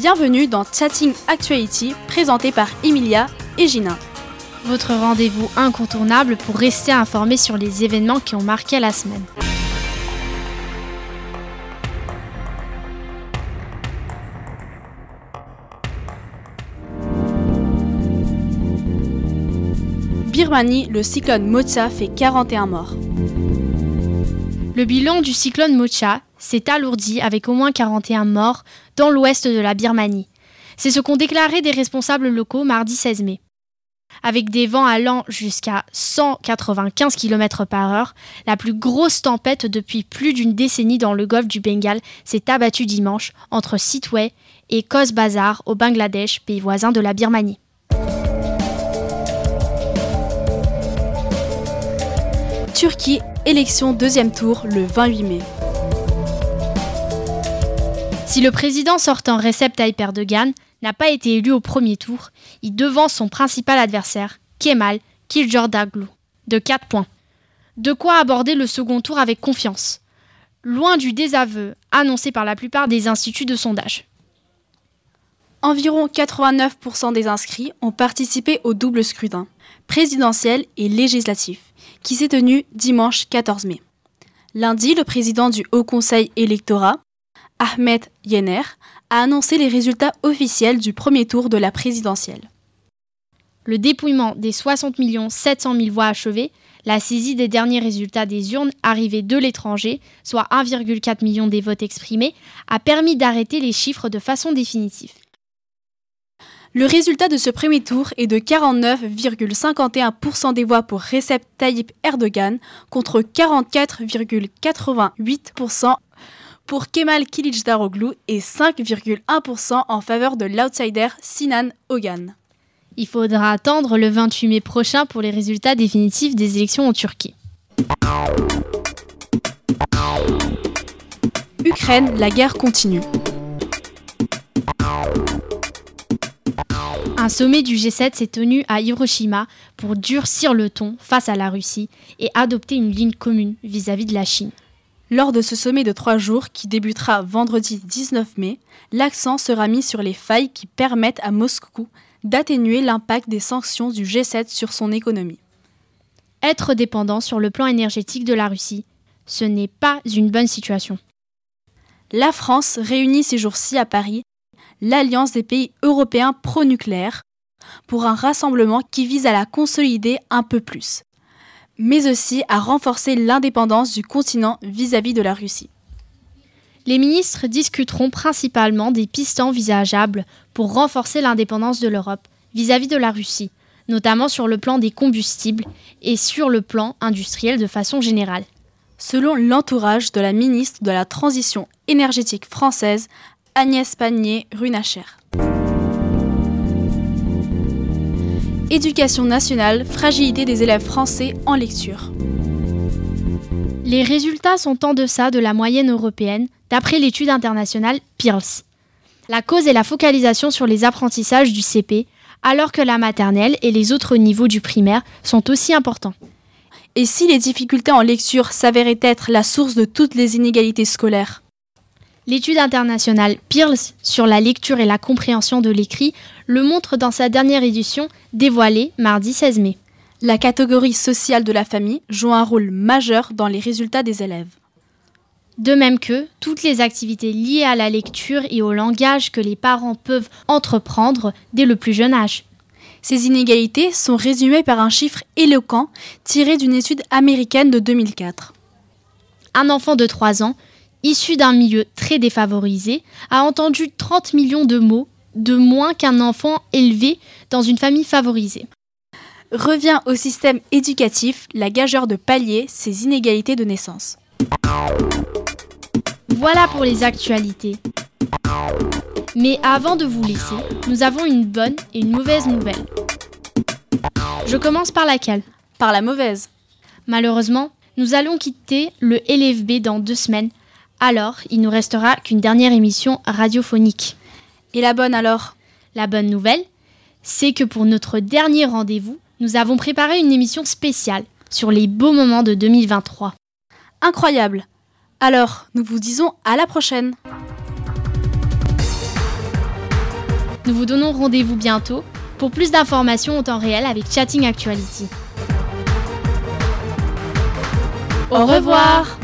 Bienvenue dans Chatting Actuality, présenté par Emilia et Gina. Votre rendez-vous incontournable pour rester informé sur les événements qui ont marqué la semaine. Birmanie, le cyclone Mocha fait 41 morts. Le bilan du cyclone Mocha s'est alourdi avec au moins 41 morts dans l'ouest de la Birmanie. C'est ce qu'ont déclaré des responsables locaux mardi 16 mai. Avec des vents allant jusqu'à 195 km/h, la plus grosse tempête depuis plus d'une décennie dans le golfe du Bengale s'est abattue dimanche entre Sitwe et Cox's Bazar au Bangladesh, pays voisin de la Birmanie. Turquie, élection deuxième tour le 28 mai. Si le président sortant Recep Tayyip Erdogan n'a pas été élu au premier tour, il devance son principal adversaire, Kemal Kılıçdaroğlu, de 4 points. De quoi aborder le second tour avec confiance, loin du désaveu annoncé par la plupart des instituts de sondage. Environ 89% des inscrits ont participé au double scrutin, présidentiel et législatif, qui s'est tenu dimanche 14 mai. Lundi, le président du Haut Conseil électoral, Ahmet Yener, a annoncé les résultats officiels du premier tour de la présidentielle. Le dépouillement des 60 700 000 voix achevées, la saisie des derniers résultats des urnes arrivés de l'étranger, soit 1,4 million des votes exprimés, a permis d'arrêter les chiffres de façon définitive. Le résultat de ce premier tour est de 49,51% des voix pour Recep Tayyip Erdogan contre 44,88% pour Kemal Kılıçdaroğlu et 5,1% en faveur de l'outsider Sinan Ogan. Il faudra attendre le 28 mai prochain pour les résultats définitifs des élections en Turquie. Ukraine, la guerre continue. Un sommet du G7 s'est tenu à Hiroshima pour durcir le ton face à la Russie et adopter une ligne commune vis-à-vis de la Chine. Lors de ce sommet de 3 jours qui débutera vendredi 19 mai, l'accent sera mis sur les failles qui permettent à Moscou d'atténuer l'impact des sanctions du G7 sur son économie. Être dépendant sur le plan énergétique de la Russie, ce n'est pas une bonne situation. La France réunit ces jours-ci à Paris l'Alliance des pays européens pro-nucléaire pour un rassemblement qui vise à la consolider un peu plus, mais aussi à renforcer l'indépendance du continent vis-à-vis de la Russie. Les ministres discuteront principalement des pistes envisageables pour renforcer l'indépendance de l'Europe vis-à-vis de la Russie, notamment sur le plan des combustibles et sur le plan industriel de façon générale. Selon l'entourage de la ministre de la Transition énergétique française, Agnès Pannier-Runacher. Éducation nationale, fragilité des élèves français en lecture. Les résultats sont en deçà de la moyenne européenne, d'après l'étude internationale PIRLS. La cause est la focalisation sur les apprentissages du CP, alors que la maternelle et les autres niveaux du primaire sont aussi importants. Et si les difficultés en lecture s'avéraient être la source de toutes les inégalités scolaires ? L'étude internationale PIRLS sur la lecture et la compréhension de l'écrit le montre dans sa dernière édition dévoilée mardi 16 mai. La catégorie sociale de la famille joue un rôle majeur dans les résultats des élèves. De même que toutes les activités liées à la lecture et au langage que les parents peuvent entreprendre dès le plus jeune âge. Ces inégalités sont résumées par un chiffre éloquent tiré d'une étude américaine de 2004. Un enfant de 3 ans issu d'un milieu très défavorisé, a entendu 30 millions de mots de moins qu'un enfant élevé dans une famille favorisée. Revient au système éducatif la gageure de pallier ces inégalités de naissance. Voilà pour les actualités. Mais avant de vous laisser, nous avons une bonne et une mauvaise nouvelle. Je commence par laquelle ? Par la mauvaise. Malheureusement, nous allons quitter le LFB dans 2 semaines. Alors, il ne nous restera qu'une dernière émission radiophonique. Et la bonne alors ? La bonne nouvelle, c'est que pour notre dernier rendez-vous, nous avons préparé une émission spéciale sur les beaux moments de 2023. Incroyable ! Alors, nous vous disons à la prochaine ! Nous vous donnons rendez-vous bientôt pour plus d'informations en temps réel avec Chatting Actuality. Au revoir.